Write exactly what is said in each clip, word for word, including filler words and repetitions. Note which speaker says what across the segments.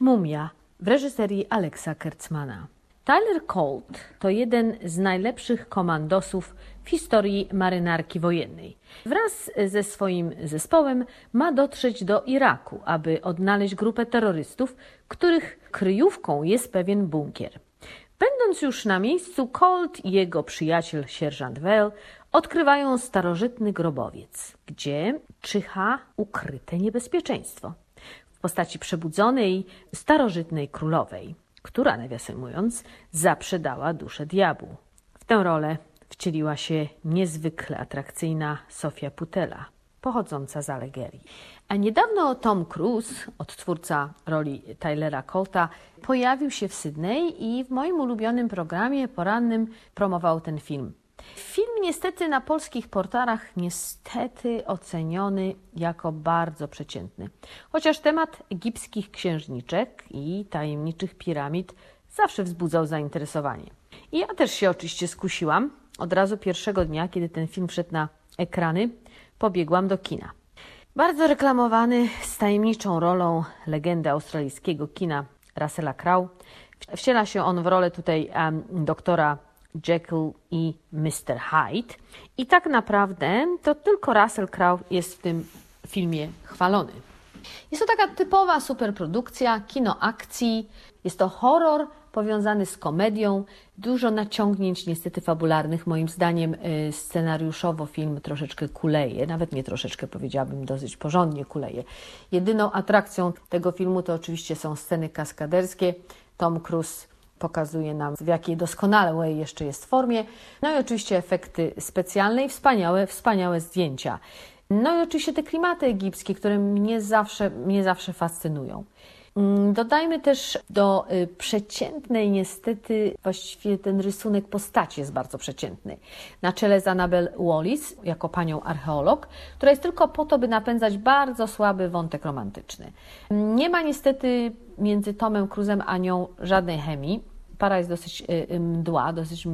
Speaker 1: Mumia w reżyserii Alexa Kurtzmana. Tyler Colt to jeden z najlepszych komandosów w historii marynarki wojennej. Wraz ze swoim zespołem ma dotrzeć do Iraku, aby odnaleźć grupę terrorystów, których kryjówką jest pewien bunkier. Będąc już na miejscu, Colt i jego przyjaciel sierżant Vale odkrywają starożytny grobowiec, gdzie czyha ukryte niebezpieczeństwo w postaci przebudzonej starożytnej królowej, która, nawiasem mówiąc, zaprzedała duszę diabłu. W tę rolę wcieliła się niezwykle atrakcyjna Sofia Boutella, pochodząca z Algierii. A niedawno Tom Cruise, odtwórca roli Tylera Colta, pojawił się w Sydney i w moim ulubionym programie porannym promował ten film. Film niestety na polskich portalach niestety oceniony jako bardzo przeciętny. Chociaż temat egipskich księżniczek i tajemniczych piramid zawsze wzbudzał zainteresowanie. I ja też się oczywiście skusiłam. Od razu pierwszego dnia, kiedy ten film wszedł na ekrany, pobiegłam do kina. Bardzo reklamowany z tajemniczą rolą legendy australijskiego kina Russella Crowe. Wciela się on w rolę tutaj um, doktora Jekyll i mister Hyde. I tak naprawdę to tylko Russell Crowe jest w tym filmie chwalony. Jest to taka typowa superprodukcja, kino akcji. Jest to horror powiązany z komedią. Dużo naciągnięć niestety fabularnych. Moim zdaniem scenariuszowo film troszeczkę kuleje. Nawet nie troszeczkę, powiedziałabym, dosyć porządnie kuleje. Jedyną atrakcją tego filmu to oczywiście są sceny kaskaderskie. Tom Cruise pokazuje nam, w jakiej doskonałej jeszcze jest formie. No i oczywiście efekty specjalne i wspaniałe, wspaniałe zdjęcia. No i oczywiście te klimaty egipskie, które mnie zawsze, mnie zawsze fascynują. Dodajmy też do y, przeciętnej niestety, właściwie ten rysunek postaci jest bardzo przeciętny. Na czele z Annabelle Wallis, jako panią archeolog, która jest tylko po to, by napędzać bardzo słaby wątek romantyczny. Nie ma niestety między Tomem Cruise'em a nią żadnej chemii. Para jest dosyć y, mdła, dosyć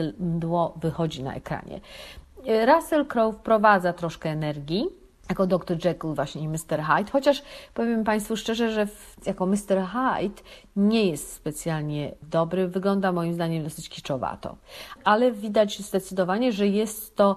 Speaker 1: mdło wychodzi na ekranie. Russell Crowe wprowadza troszkę energii, jako doktor Jekyll właśnie i mister Hyde, chociaż powiem Państwu szczerze, że w, jako mister Hyde nie jest specjalnie dobry, wygląda moim zdaniem dosyć kiczowato, ale widać zdecydowanie, że jest to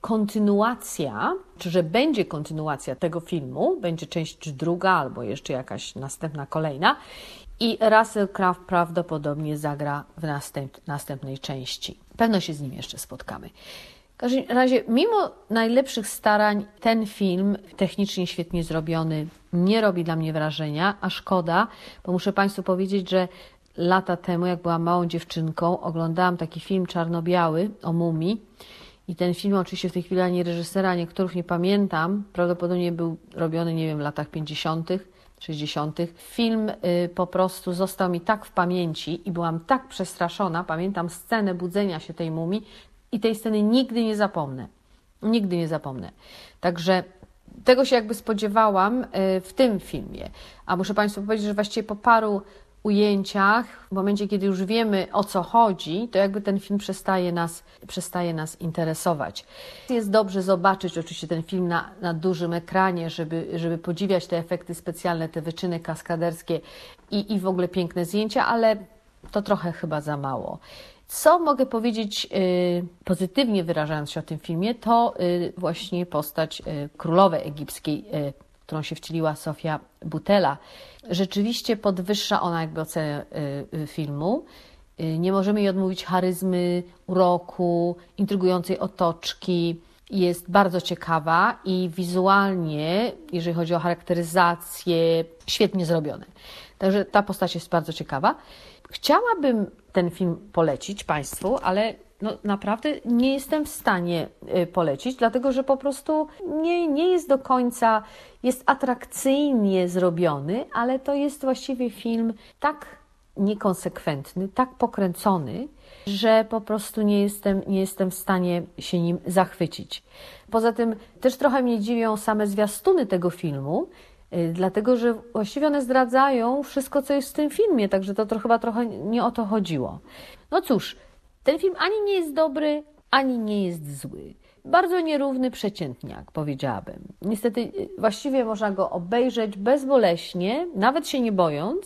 Speaker 1: kontynuacja, czy że będzie kontynuacja tego filmu, będzie część druga albo jeszcze jakaś następna, kolejna i Russell Crowe prawdopodobnie zagra w następ, następnej części. Pewno się z nim jeszcze spotkamy. W każdym razie, mimo najlepszych starań, ten film, technicznie świetnie zrobiony, nie robi dla mnie wrażenia, a szkoda, bo muszę Państwu powiedzieć, że lata temu, jak byłam małą dziewczynką, oglądałam taki film czarno-biały o mumii i ten film oczywiście w tej chwili ani reżysera, ani aktorów nie pamiętam, prawdopodobnie był robiony, nie wiem, w latach pięćdziesiątych, sześćdziesiątych. Film y, po prostu został mi tak w pamięci i byłam tak przestraszona, pamiętam scenę budzenia się tej mumii, i tej sceny nigdy nie zapomnę. Nigdy nie zapomnę. Także tego się jakby spodziewałam w tym filmie. A muszę Państwu powiedzieć, że właściwie po paru ujęciach, w momencie, kiedy już wiemy, o co chodzi, to jakby ten film przestaje nas, przestaje nas interesować. Jest dobrze zobaczyć oczywiście ten film na, na dużym ekranie, żeby, żeby podziwiać te efekty specjalne, te wyczyny kaskaderskie i, i w ogóle piękne zdjęcia, ale to trochę chyba za mało. Co mogę powiedzieć y, pozytywnie wyrażając się o tym filmie, to y, właśnie postać y, królowej egipskiej, y, którą się wcieliła Sofia Boutella. Rzeczywiście podwyższa ona jakby ocenę y, y, filmu. Y, nie możemy jej odmówić charyzmy, uroku, intrygującej otoczki. Jest bardzo ciekawa i wizualnie, jeżeli chodzi o charakteryzację, świetnie zrobione. Także ta postać jest bardzo ciekawa. Chciałabym ten film polecić Państwu, ale no naprawdę nie jestem w stanie polecić, dlatego że po prostu nie, nie jest do końca, jest atrakcyjnie zrobiony, ale to jest właściwie film tak niekonsekwentny, tak pokręcony, że po prostu nie jestem, nie jestem w stanie się nim zachwycić. Poza tym też trochę mnie dziwią same zwiastuny tego filmu, dlatego że właściwie one zdradzają wszystko, co jest w tym filmie, także to, to chyba trochę nie o to chodziło. No cóż, ten film ani nie jest dobry, ani nie jest zły. Bardzo nierówny przeciętniak, powiedziałabym. Niestety właściwie można go obejrzeć bezboleśnie, nawet się nie bojąc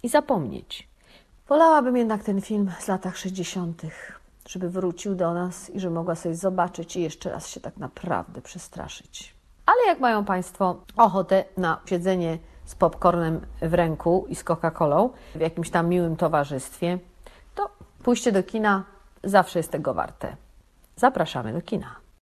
Speaker 1: i zapomnieć. Wolałabym jednak ten film z lat sześćdziesiątych, żeby wrócił do nas i żeby mogła sobie zobaczyć i jeszcze raz się tak naprawdę przestraszyć. Ale jak mają Państwo ochotę na siedzenie z popcornem w ręku i z Coca-Colą w jakimś tam miłym towarzystwie, to pójście do kina zawsze jest tego warte. Zapraszamy do kina.